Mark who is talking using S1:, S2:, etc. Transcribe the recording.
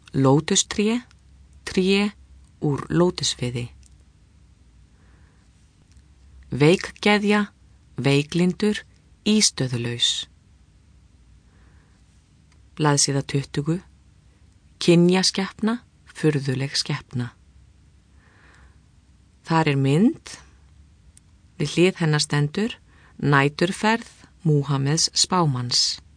S1: Lótustré, tré úr lótusviði. Veikgeðja, veiklindur, ístöðulaus. Blaðsíða 20. Kynjaskepna, furðuleg skepna. Þar mynd, við hlið hennar stendur næturferð Múhameðs spámanns.